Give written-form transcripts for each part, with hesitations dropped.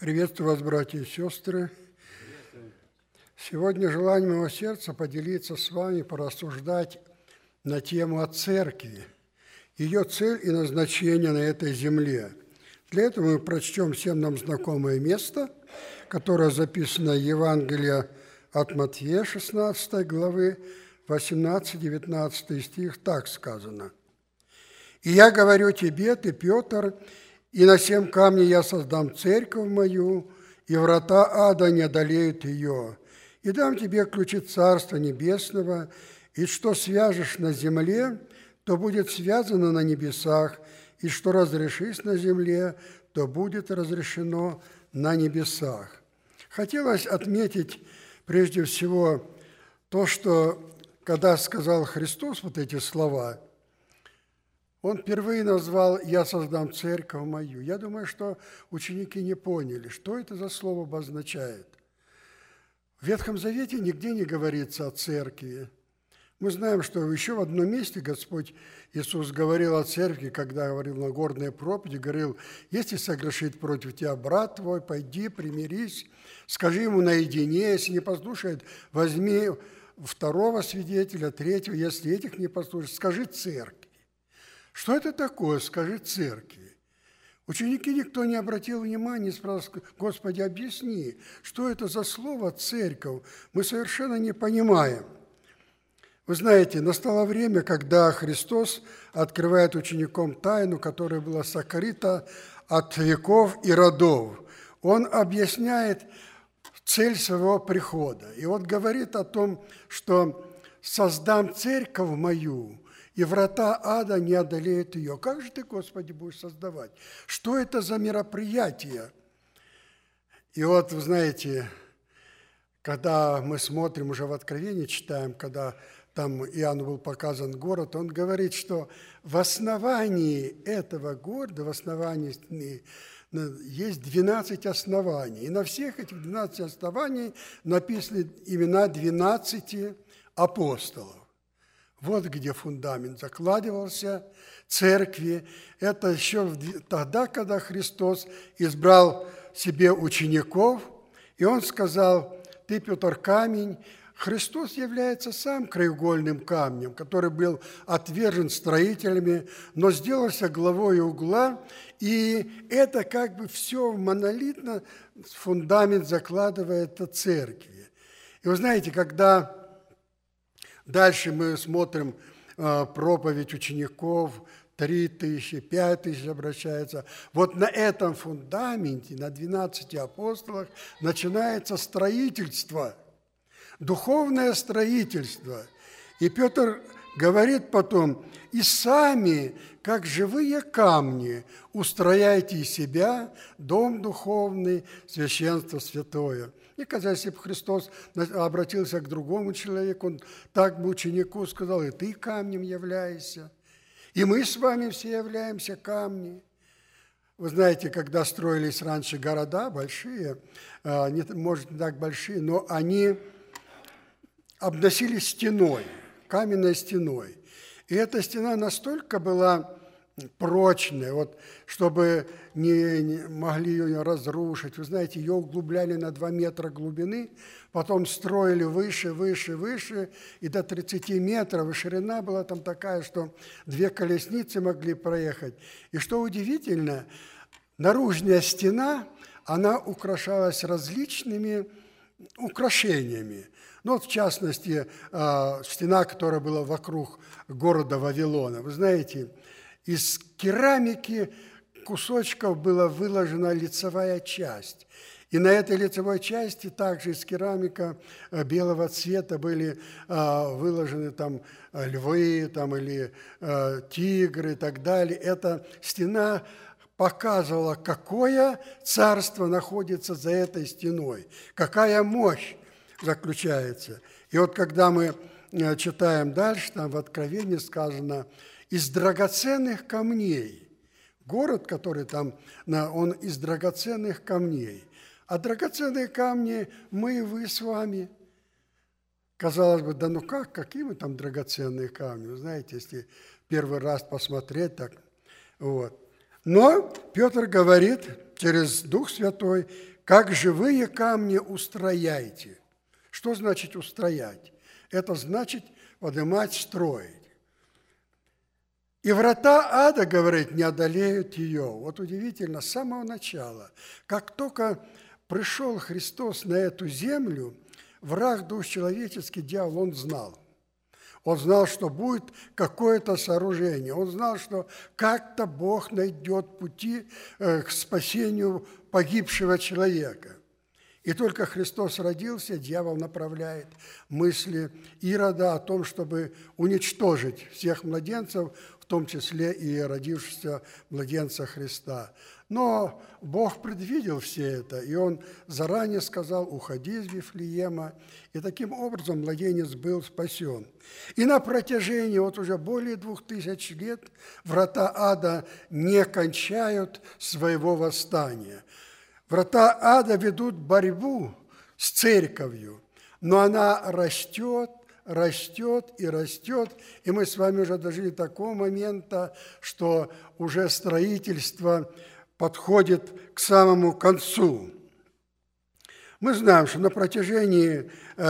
Приветствую вас, братья и сестры. Сегодня желание моего сердца поделиться с вами, порассуждать на тему о церкви, ее цель и назначение на этой земле. Для этого мы прочтем всем нам знакомое место, которое записано в Евангелии от Матфея, 16 главы, 18-19 стих, так сказано. «И я говорю тебе, ты, Петр, и на сем камне я создам церковь мою, и врата ада не одолеют ее. И дам тебе ключи Царства Небесного, и что свяжешь на земле, то будет связано на небесах, и что разрешишь на земле, то будет разрешено на небесах». Хотелось отметить прежде всего то, что когда сказал Христос вот эти слова, Он впервые назвал «Я создам церковь мою». Я думаю, что ученики не поняли, что это за слово обозначает. В Ветхом Завете нигде не говорится о церкви. Мы знаем, что еще в одном месте Господь Иисус говорил о церкви, когда говорил на Нагорной проповеди, говорил: «Если согрешит против тебя брат твой, пойди, примирись, скажи ему наедине, если не послушает, возьми второго свидетеля, третьего, если этих не послушает, скажи церкви». Что это такое, скажи церкви? Ученики никто не обратил внимания и спрашивал: «Господи, объясни, что это за слово «церковь»? Мы совершенно не понимаем». Вы знаете, настало время, когда Христос открывает ученикам тайну, которая была сокрыта от веков и родов. Он объясняет цель своего прихода. И вот говорит о том, что «создам церковь мою, и врата ада не одолеют ее». Как же ты, Господи, будешь создавать? Что это за мероприятие? И вот, вы знаете, когда мы смотрим уже в Откровении, читаем, когда там Иоанну был показан город, он говорит, что в основании этого города, в основании есть 12 оснований. И на всех этих 12 оснований написаны имена 12 апостолов. Вот где фундамент закладывался церкви. Это еще тогда, когда Христос избрал себе учеников, и Он сказал: «Ты, Петр, камень». Христос является сам краеугольным камнем, который был отвержен строителями, но сделался главой угла, и это как бы все монолитно, фундамент закладывает церкви. И вы знаете, когда дальше мы смотрим проповедь учеников, 3000, 5000 обращается. Вот на этом фундаменте, на 12 апостолах начинается строительство, духовное строительство. И Петр говорит потом: «И сами, как живые камни, устрояйте из себя дом духовный, священство святое». И когда если бы Христос обратился к другому человеку, он так бы ученику сказал: «И ты камнем являешься, и мы с вами все являемся камни». Вы знаете, когда строились раньше города большие, может, не так большие, но они обносились стеной, каменной стеной. И эта стена настолько была прочная, вот, чтобы не могли ее разрушить. Вы знаете, ее углубляли на 2 метра глубины, потом строили выше, выше, выше, и до 30 метров, и ширина была там такая, что 2 колесницы могли проехать. И что удивительно, наружная стена, она украшалась различными украшениями. Ну, вот, в частности, стена, которая была вокруг города Вавилона. Вы знаете, из керамики кусочков была выложена лицевая часть. И на этой лицевой части также из керамика белого цвета были выложены там львы там, или тигры и так далее. Эта стена показывала, какое царство находится за этой стеной, какая мощь заключается. И вот когда мы читаем дальше, там в Откровении сказано: «Из драгоценных камней». Город, который там, он из драгоценных камней. А драгоценные камни мы и вы с вами. Казалось бы, да ну как, какие мы там драгоценные камни? Вы знаете, если первый раз посмотреть так, вот. Но Петр говорит через Дух Святой: «Как живые камни устрояйте». Что значит устроять? Это значит поднимать, строить. «И врата ада, говорит, не одолеют ее». Вот удивительно, с самого начала, как только пришел Христос на эту землю, враг душ человеческий, дьявол, он знал. Он знал, что будет какое-то сооружение. Он знал, что как-то Бог найдет пути к спасению погибшего человека. И только Христос родился, дьявол направляет мысли Ирода о том, чтобы уничтожить всех младенцев, в том числе и родившегося младенца Христа. Но Бог предвидел все это, и Он заранее сказал: «Уходи из Вифлеема». И таким образом младенец был спасен. И на протяжении вот уже более 2000 лет врата ада не кончают своего восстания. Врата ада ведут борьбу с церковью, но она растет, растет и растет, и мы с вами уже дожили до такого момента, что уже строительство подходит к самому концу. Мы знаем, что на протяжении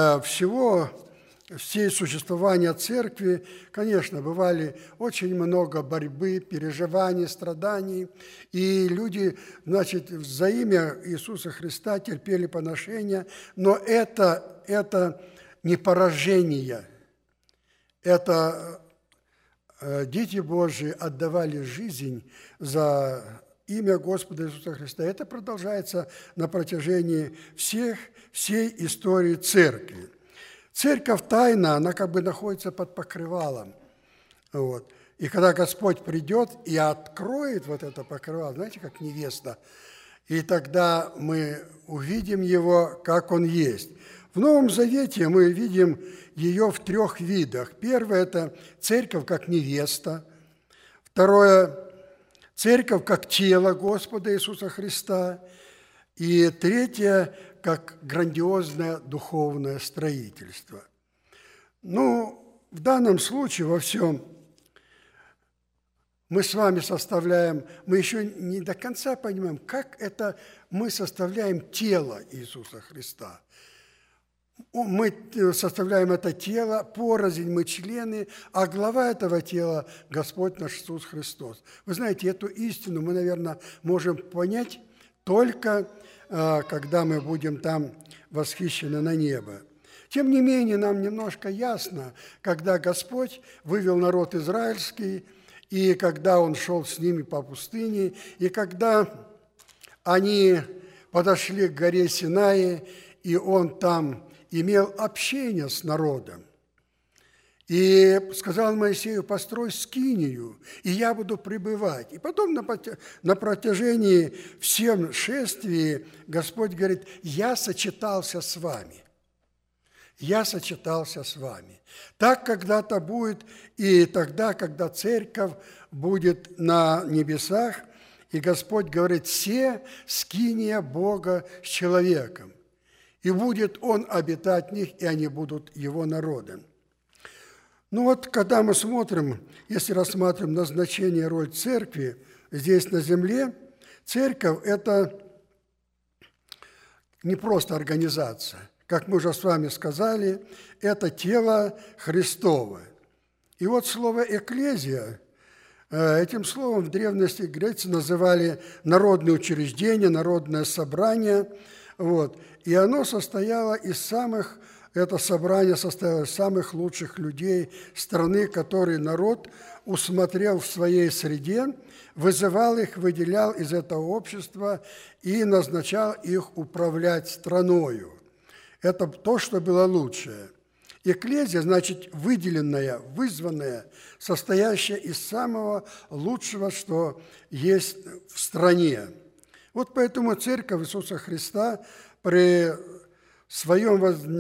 всей существования церкви, конечно, бывали очень много борьбы, переживаний, страданий, и люди, значит, за имя Иисуса Христа терпели поношения, но это не поражение, это дети Божьи отдавали жизнь за имя Господа Иисуса Христа. Это продолжается на протяжении всей истории церкви. Церковь тайна, она как бы находится под покрывалом. Вот. И когда Господь придет и откроет вот это покрывало, знаете, как невеста, и тогда мы увидим Его, как Он есть. В Новом Завете мы видим ее в 3 видах. Первое – это церковь как невеста. Второе – церковь как тело Господа Иисуса Христа. И третье – как грандиозное духовное строительство. Ну, в данном случае во всем мы с вами составляем, мы еще не до конца понимаем, как это мы составляем тело Иисуса Христа. Мы составляем это тело, порознь мы члены, а глава этого тела – Господь наш Иисус Христос. Вы знаете, эту истину мы, наверное, можем понять только когда мы будем там восхищены на небо. Тем не менее, нам немножко ясно, когда Господь вывел народ израильский, и когда Он шел с ними по пустыне, и когда они подошли к горе Синай, и Он там имел общение с народом. И сказал Моисею: построй скинию, и я буду пребывать. И потом на протяжении всем шествий Господь говорит: я сочетался с вами. Я сочетался с вами. Так когда-то будет и тогда, когда церковь будет на небесах, и Господь говорит: «Се скиния Бога с человеком, и будет Он обитать в них, и они будут Его народом». Ну вот, когда мы смотрим, если рассматриваем назначение, роль церкви здесь на земле, церковь – это не просто организация. Как мы уже с вами сказали, это тело Христово. И вот слово «экклезия», этим словом в древности греки называли народное учреждение, народное собрание. Вот. И оно состояло из это собрание состояло из самых лучших людей страны, которые народ усмотрел в своей среде, вызывал их, выделял из этого общества и назначал их управлять страною. Это то, что было лучшее. Экклезия значит выделенная, вызванная, состоящая из самого лучшего, что есть в стране. Вот поэтому Церковь Иисуса Христа при своем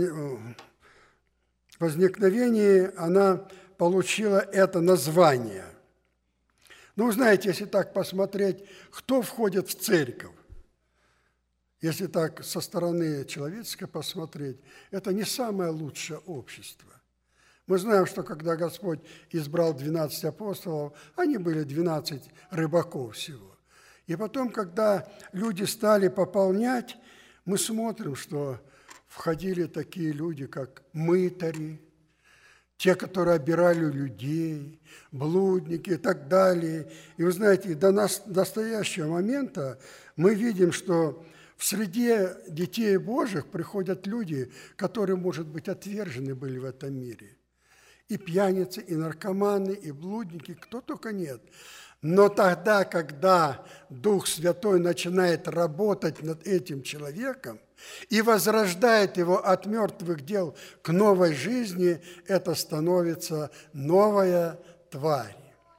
возникновении она получила это название. Ну, вы знаете, если так посмотреть, кто входит в церковь, если так со стороны человеческой посмотреть, это не самое лучшее общество. Мы знаем, что когда Господь избрал 12 апостолов, они были 12 рыбаков всего. И потом, когда люди стали пополнять, мы смотрим, что входили такие люди, как мытари, те, которые обирали людей, блудники и так далее. И вы знаете, до настоящего момента мы видим, что в среде детей Божьих приходят люди, которые, может быть, отвержены были в этом мире. И пьяницы, и наркоманы, и блудники, кто только нет. Но тогда, когда Дух Святой начинает работать над этим человеком и возрождает его от мертвых дел к новой жизни, это становится новая тварь,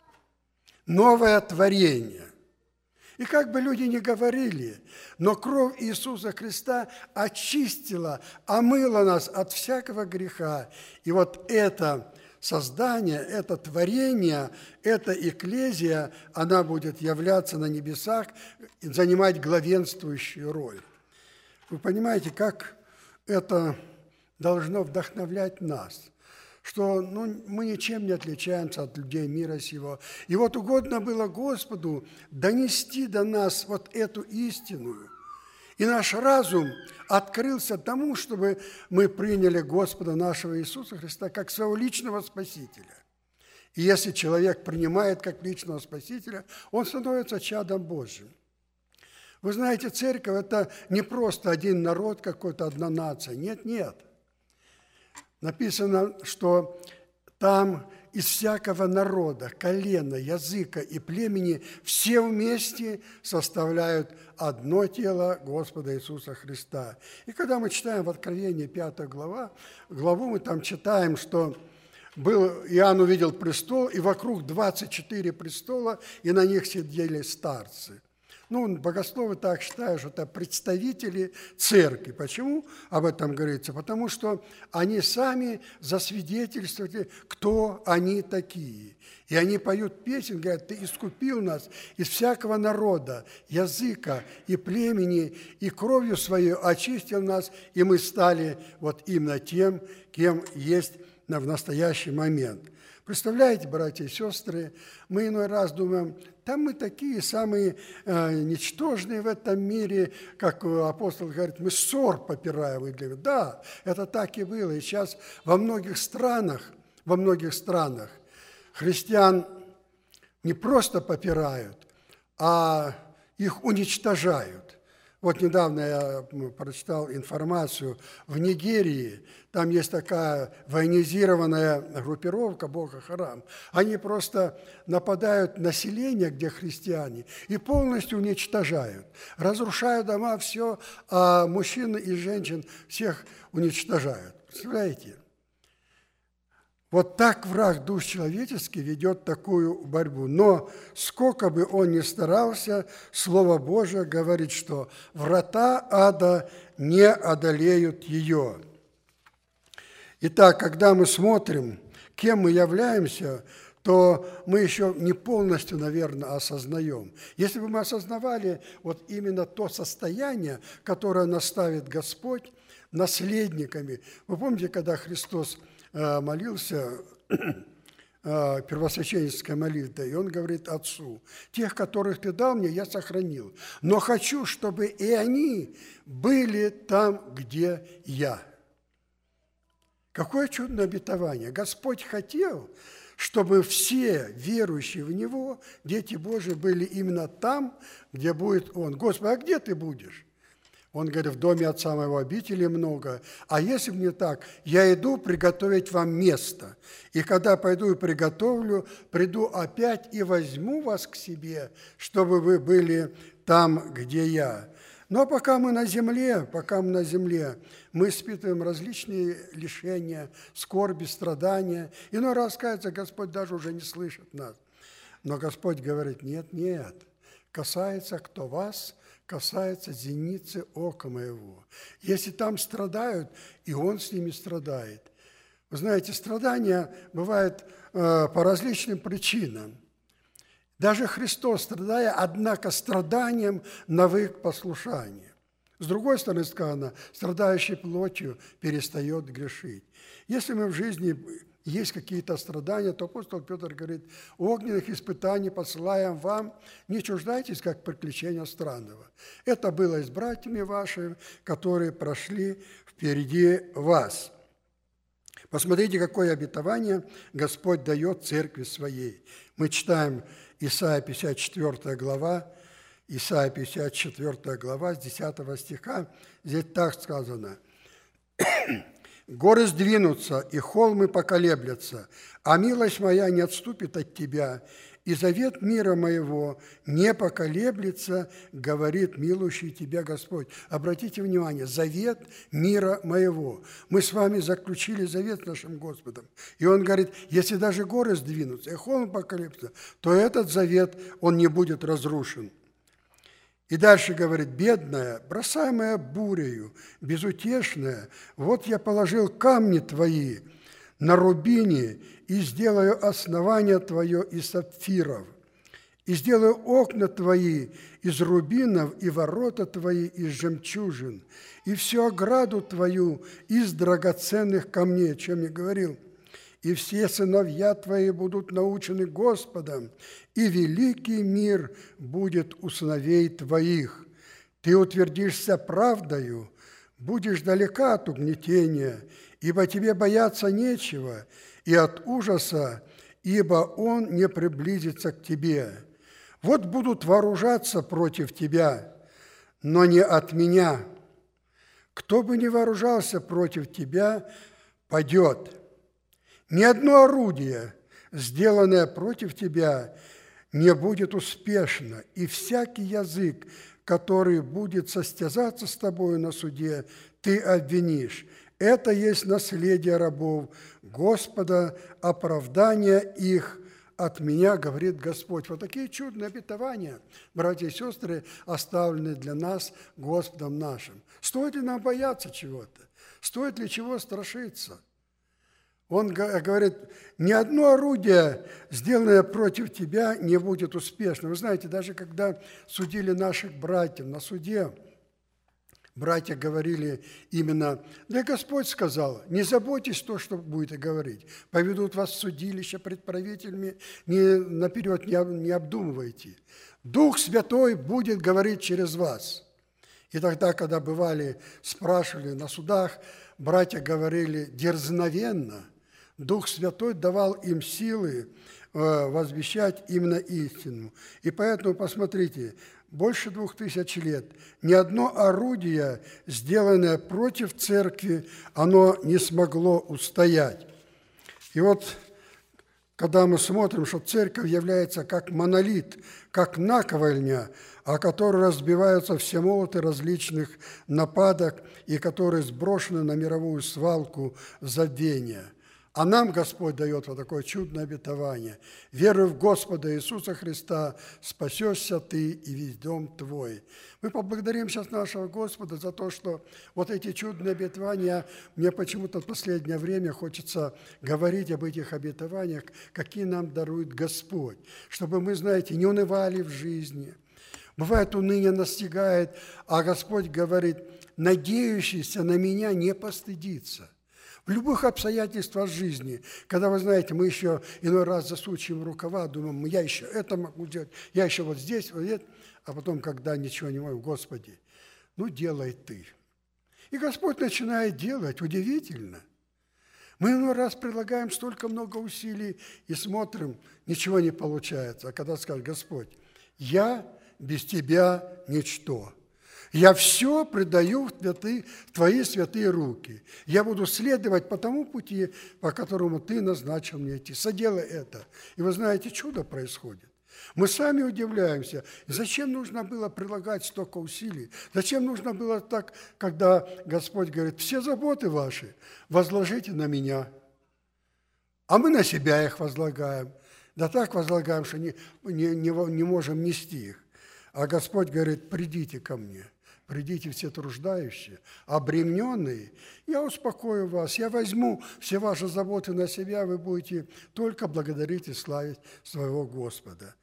новое творение. И как бы люди ни говорили, но кровь Иисуса Христа очистила, омыла нас от всякого греха. И вот это создание, это творение, эта экклезия, она будет являться на небесах и занимать главенствующую роль. Вы понимаете, как это должно вдохновлять нас, что мы ничем не отличаемся от людей мира сего. И вот угодно было Господу донести до нас вот эту истину. И наш разум открылся тому, чтобы мы приняли Господа нашего Иисуса Христа как своего личного Спасителя. И если человек принимает как личного Спасителя, он становится чадом Божьим. Вы знаете, церковь – это не просто один народ, какой-то одна нация. Нет, нет. Написано, что там из всякого народа, колена, языка и племени все вместе составляют одно тело Господа Иисуса Христа. И когда мы читаем в Откровении 5 главу, мы там читаем, что Иоанн увидел престол, и вокруг 24 престола, и на них сидели старцы. Богословы так считают, что это представители церкви. Почему об этом говорится? Потому что они сами засвидетельствовали, кто они такие. И они поют песни, говорят: «Ты искупил нас из всякого народа, языка и племени, и кровью своей очистил нас, и мы стали вот именно тем, кем есть в настоящий момент». Представляете, братья и сестры, мы иной раз думаем: там мы такие самые ничтожные в этом мире, как апостол говорит, мы ссор попираем. Да, это так и было. И сейчас во многих странах христиан не просто попирают, а их уничтожают. Вот недавно я прочитал информацию, в Нигерии там есть такая военизированная группировка Боко Харам. Они просто нападают на население, где христиане, и полностью уничтожают. Разрушают дома, все, а мужчин и женщин всех уничтожают. Представляете? Вот так враг душ человеческий ведет такую борьбу. Но сколько бы он ни старался, Слово Божие говорит, что врата ада не одолеют ее. Итак, когда мы смотрим, кем мы являемся, то мы еще не полностью, наверное, осознаем. Если бы мы осознавали вот именно то состояние, которое наставит Господь наследниками. Вы помните, когда Христос молился первосвященнической молитвой, и он говорит Отцу: «Тех, которых ты дал мне, я сохранил, но хочу, чтобы и они были там, где я». Какое чудное обетование! Господь хотел, чтобы все верующие в Него, дети Божии, были именно там, где будет Он. Господи, а где ты будешь? Он говорит: в доме Отца моего обителей много. А если бы не так, я иду приготовить вам место. И когда пойду и приготовлю, приду опять и возьму вас к себе, чтобы вы были там, где я. Но пока мы на земле, мы испытываем различные лишения, скорби, страдания. Иной раз, кажется, Господь даже уже не слышит нас. Но Господь говорит: нет, нет, касается кто вас, касается зеницы ока моего. Если там страдают, и Он с ними страдает. Вы знаете, страдания бывают по различным причинам. Даже Христос, страдая, однако страданием навык послушания. С другой стороны сказано: страдающий плотью перестает грешить. Если мы в жизни есть какие-то страдания, то апостол Петр говорит: огненных испытаний посылаем вам, не чуждайтесь, как приключения странного. Это было и с братьями вашими, которые прошли впереди вас. Посмотрите, какое обетование Господь дает церкви своей. Мы читаем Исайя 54 глава, Исайя 54 глава, с 10 стиха. Здесь так сказано: «Горы сдвинутся, и холмы поколеблятся, а милость моя не отступит от тебя, и завет мира моего не поколеблется, говорит милующий тебя Господь». Обратите внимание, завет мира моего. Мы с вами заключили завет с нашим Господом. И Он говорит, если даже горы сдвинутся, и холмы поколеблются, то этот завет, он не будет разрушен. И дальше говорит: «Бедная, бросаемая бурею, безутешная, вот я положил камни твои на рубине и сделаю основание твое из сапфиров, и сделаю окна твои из рубинов и ворота твои из жемчужин, и всю ограду твою из драгоценных камней», о чем я говорил. «И все сыновья твои будут научены Господом, и великий мир будет у сыновей твоих. Ты утвердишься правдою, будешь далека от угнетения, ибо тебе бояться нечего, и от ужаса, ибо он не приблизится к тебе. Вот будут вооружаться против тебя, но не от меня. Кто бы ни вооружался против тебя, падет. Ни одно орудие, сделанное против тебя, не будет успешно, и всякий язык, который будет состязаться с тобою на суде, ты обвинишь. Это есть наследие рабов Господа, оправдание их от меня, говорит Господь». Вот такие чудные обетования, братья и сестры, оставлены для нас Господом нашим. Стоит ли нам бояться чего-то? Стоит ли чего страшиться? Он говорит, ни одно орудие, сделанное против тебя, не будет успешно. Вы знаете, даже когда судили наших братьев на суде, братья говорили именно, да Господь сказал, не заботьтесь то, что будете говорить. Поведут вас в судилище пред правителями, наперед не обдумывайте. Дух Святой будет говорить через вас. И тогда, когда бывали, спрашивали на судах, братья говорили дерзновенно. Дух Святой давал им силы возвещать именно истину. И поэтому, посмотрите, больше 2000 лет ни одно орудие, сделанное против церкви, оно не смогло устоять. И вот, когда мы смотрим, что церковь является как монолит, как наковальня, о которой разбиваются все молоты различных нападок и которые сброшены на мировую свалку забвения. А нам Господь дает вот такое чудное обетование. «Веруй в Господа Иисуса Христа, спасешься ты и весь дом твой». Мы поблагодарим сейчас нашего Господа за то, что вот эти чудные обетования, мне почему-то в последнее время хочется говорить об этих обетованиях, какие нам дарует Господь, чтобы мы, знаете, не унывали в жизни. Бывает, уныние настигает, а Господь говорит, надеющийся на меня не постыдится. В любых обстоятельствах жизни, когда, вы знаете, мы еще иной раз засучиваем рукава, думаем, я еще это могу делать, я еще вот здесь, вот это, а потом, когда ничего не могу, Господи, ну делай Ты. И Господь начинает делать, удивительно. Мы иной раз прилагаем столько много усилий и смотрим, ничего не получается. А когда скажет Господь, я без Тебя ничто. Я все предаю в Твои святые руки. Я буду следовать по тому пути, по которому Ты назначил мне идти. Соделай это. И вы знаете, чудо происходит. Мы сами удивляемся, зачем нужно было прилагать столько усилий? Зачем нужно было так, когда Господь говорит, все заботы ваши возложите на меня. А мы на себя их возлагаем. Да так возлагаем, что не можем нести их. А Господь говорит, придите ко мне. Придите все труждающие, обремененные, я успокою вас, я возьму все ваши заботы на себя, вы будете только благодарить и славить своего Господа.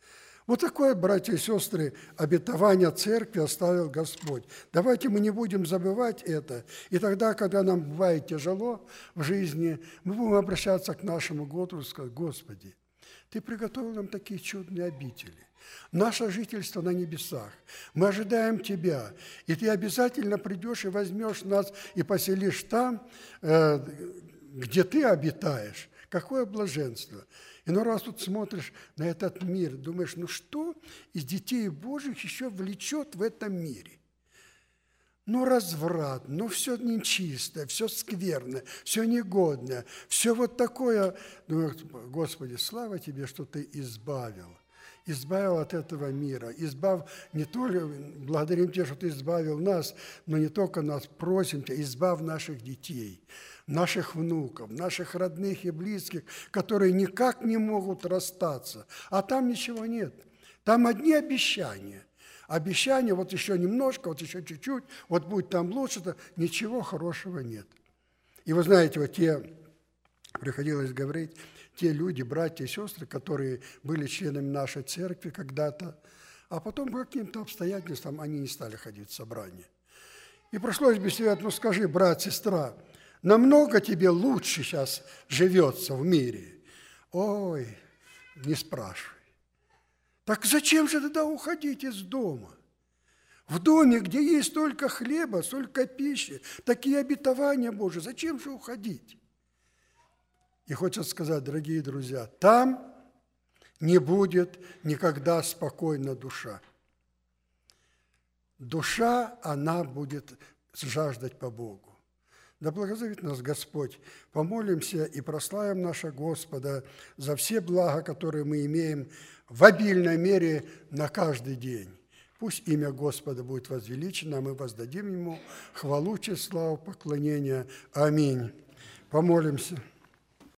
Вот такое, братья и сестры, обетование церкви оставил Господь. Давайте мы не будем забывать это. И тогда, когда нам бывает тяжело в жизни, мы будем обращаться к нашему Господу и сказать: Господи, Ты приготовил нам такие чудные обители. Наше жительство на небесах. Мы ожидаем Тебя, и Ты обязательно придешь и возьмешь нас и поселишь там, где Ты обитаешь. Какое блаженство! Иной раз тут смотришь на этот мир, думаешь, ну что из детей Божьих еще влечет в этом мире? Ну, разврат, ну, все нечистое, все скверное, все негодное, все вот такое. Думаю, Господи, слава Тебе, что Ты избавил от этого мира. Не только, благодарим Тебя, что Ты избавил нас, но не только нас, просим Тебя, избавь наших детей, наших внуков, наших родных и близких, которые никак не могут расстаться. А там ничего нет. Там одни обещания. Обещания, вот еще немножко, вот еще чуть-чуть, вот будет там лучше-то, ничего хорошего нет. И вы знаете, вот приходилось говорить, те люди, братья и сестры, которые были членами нашей церкви когда-то, а потом по каким-то обстоятельствам они не стали ходить в собрание. И пришлось беседовать: ну скажи, брат, сестра, намного тебе лучше сейчас живется в мире? Ой, не спрашивай. Так зачем же тогда уходить из дома? В доме, где есть столько хлеба, столько пищи, такие обетования Божьи, зачем же уходить? И хочется сказать, дорогие друзья, там не будет никогда спокойна душа. Душа, она будет жаждать по Богу. Да благословит нас Господь. Помолимся и прославим нашего Господа за все блага, которые мы имеем в обильной мере на каждый день. Пусть имя Господа будет возвеличено, а мы воздадим Ему хвалу, честь, славу, поклонение. Аминь. Помолимся.